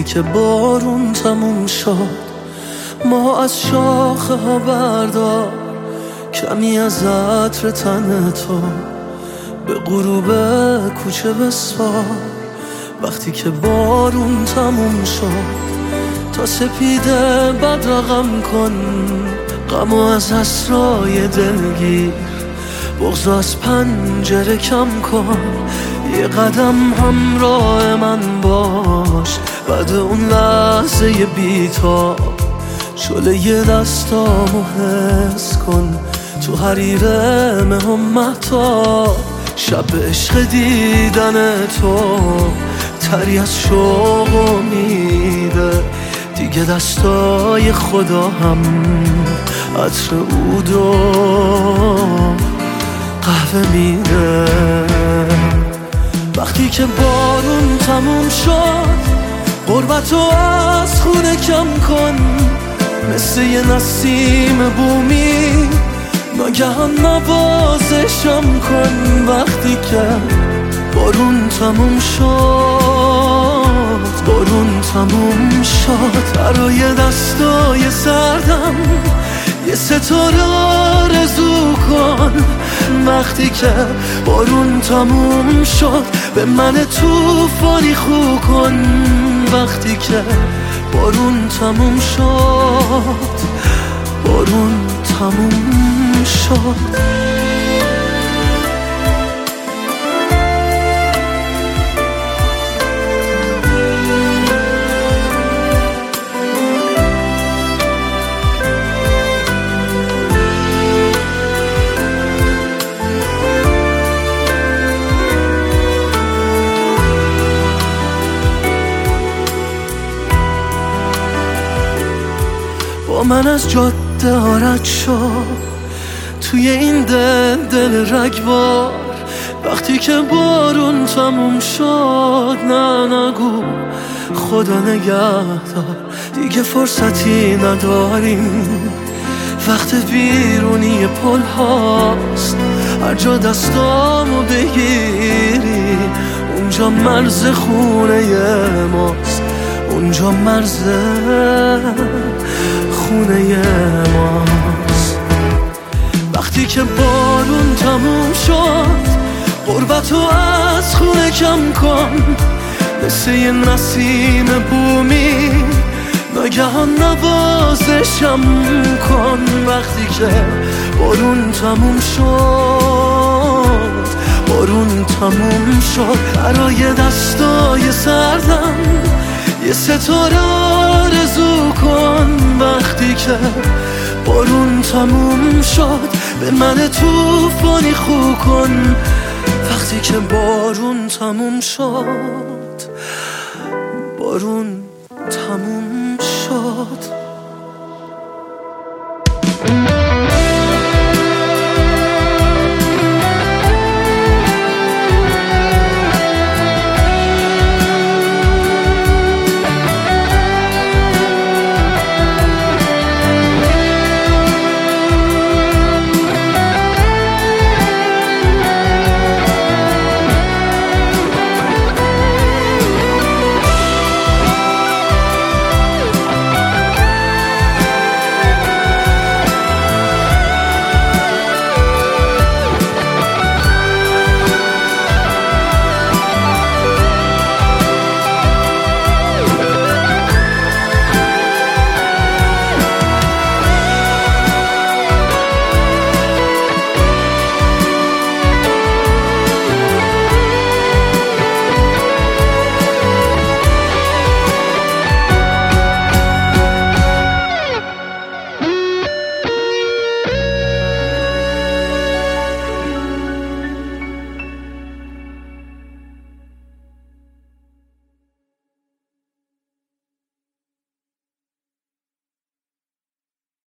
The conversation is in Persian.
که بارون تموم شد ما از شاخه ها بردار کمی از عطر تن تو به غروب کوچه بسپار. وقتی که بارون تموم شد تا سپیده بد رقم کن، غمو از اسرای دلگیر، بغض از پنجره کم کن. یه قدم همراه من باش بعد اون لحظه بی‌تاب، شعله یه دستامو حس کن تو حریر مهم مهتاب. شب عشق دیدن تو تری از شوق امیده، دیگه دستای خدا هم عطر عود و قهوه میده. وقتی که بارون تموم شد غربتو از خونه کم کن، مثل یه نسیم بومی ناگهان نوازشم کن. وقتی که بارون تموم شد، بارون تموم شد، برای دستای سردم یه ستاره آرزو کن. وقتی که بارون تموم شد به من طوفانی خو کن. وقتی که بارون تموم شد، بارون تموم شد. با من از جاده ها رد شد توی این دل رگبار. وقتی که بارون تموم شد نه نگو خدا نگهدار، دیگه فرصتی نداریم، وقت بیرونی پل هاست. هر جا دستامو بگیری اونجا مرز خونه ماست، اونجا مرز خونه ماست. وقتی که بارون تموم شد غربتو از خونه کم کن، مثل یه نسیم بومی ناگهان نوازشم کن. وقتی که بارون تموم شد، بارون تموم شد، برای دستای سردم یه ستاره آرزو کن. وقتی که بارون تموم شد به من طوفانی خو کن. وقتی که بارون تموم شد، بارون تموم شد.